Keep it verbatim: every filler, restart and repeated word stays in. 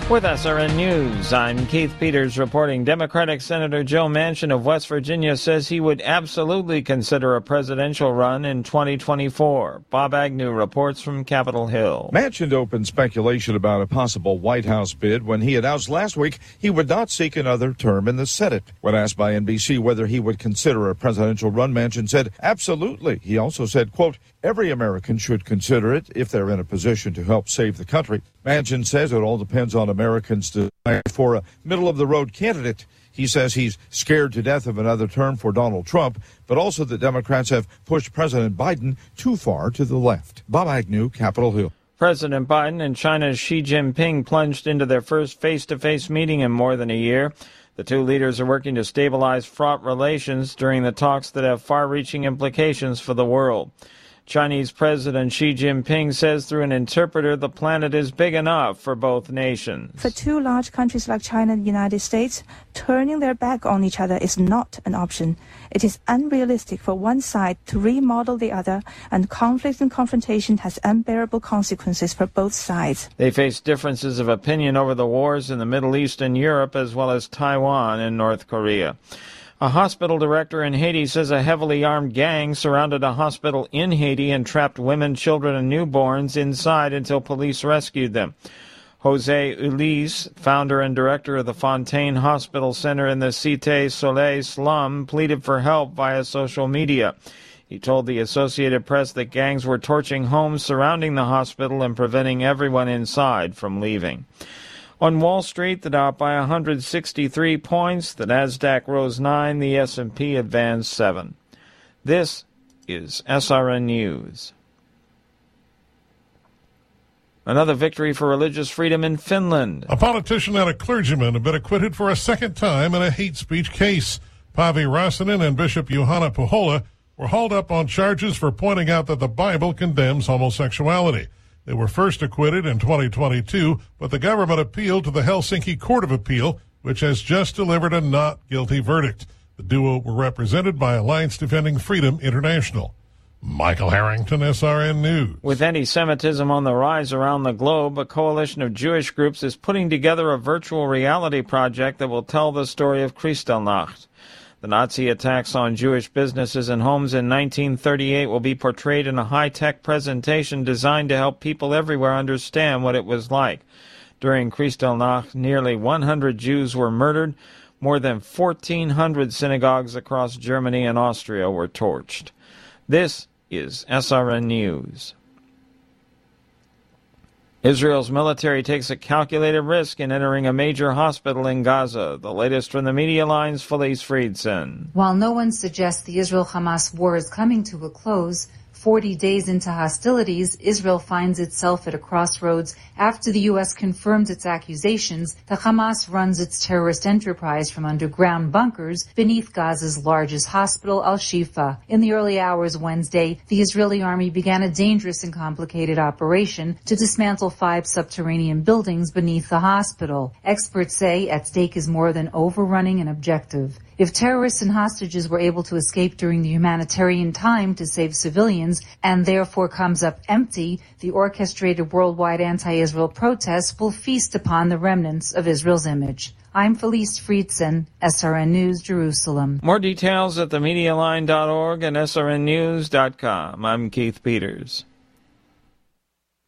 With S R N News, I'm Keith Peters reporting. Democratic Senator Joe Manchin of West Virginia says he would absolutely consider a presidential run in twenty twenty-four. Bob Agnew reports from Capitol Hill. Manchin opened speculation about a possible White House bid when he announced last week he would not seek another term in the Senate. When asked by N B C whether he would consider a presidential run, Manchin said, absolutely. He also said, quote, every American should consider it if they're in a position to help save the country. Manchin says it all depends on Americans' desire for a middle-of-the-road candidate. He says he's scared to death of another term for Donald Trump, but also that Democrats have pushed President Biden too far to the left. Bob Agnew, Capitol Hill. President Biden and China's Xi Jinping plunged into their first face-to-face meeting in more than a year. The two leaders are working to stabilize fraught relations during the talks that have far-reaching implications for the world. Chinese President Xi Jinping says through an interpreter the planet is big enough for both nations. For two large countries like China and the United States, turning their back on each other is not an option. It is unrealistic for one side to remodel the other, and conflict and confrontation has unbearable consequences for both sides. They face differences of opinion over the wars in the Middle East and Europe, as well as Taiwan and North Korea. A hospital director in Haiti says a heavily armed gang surrounded a hospital in Haiti and trapped women, children, and newborns inside until police rescued them. Jose Ulis, founder and director of the Fontaine Hospital Center in the Cité Soleil slum, pleaded for help via social media. He told the Associated Press that gangs were torching homes surrounding the hospital and preventing everyone inside from leaving. On Wall Street, the Dow up by one hundred sixty-three points, the Nasdaq rose nine, the S and P advanced seven. This is S R N News. Another victory for religious freedom in Finland. A politician and a clergyman have been acquitted for a second time in a hate speech case. Paavi Räsänen and Bishop Juhana Puhola were hauled up on charges for pointing out that the Bible condemns homosexuality. They were first acquitted in twenty twenty-two, but the government appealed to the Helsinki Court of Appeal, which has just delivered a not guilty verdict. The duo were represented by Alliance Defending Freedom International. Michael Harrington, S R N News. With anti-Semitism on the rise around the globe, a coalition of Jewish groups is putting together a virtual reality project that will tell the story of Kristallnacht. The Nazi attacks on Jewish businesses and homes in nineteen thirty-eight will be portrayed in a high-tech presentation designed to help people everywhere understand what it was like. During Kristallnacht, nearly one hundred Jews were murdered. More than fourteen hundred synagogues across Germany and Austria were torched. This is S R N News. Israel's military takes a calculated risk in entering a major hospital in Gaza. The latest from the media lines, Felice Friedson. While no one suggests the Israel-Hamas war is coming to a close, forty days into hostilities, Israel finds itself at a crossroads after the U S confirmed its accusations that Hamas runs its terrorist enterprise from underground bunkers beneath Gaza's largest hospital, Al-Shifa. In the early hours Wednesday, the Israeli army began a dangerous and complicated operation to dismantle five subterranean buildings beneath the hospital. Experts say at stake is more than overrunning an objective. If terrorists and hostages were able to escape during the humanitarian time to save civilians and therefore comes up empty, the orchestrated worldwide anti-Israel protests will feast upon the remnants of Israel's image. I'm Felice Friedson, S R N News, Jerusalem. More details at the media line dot org and S R N news dot com. I'm Keith Peters.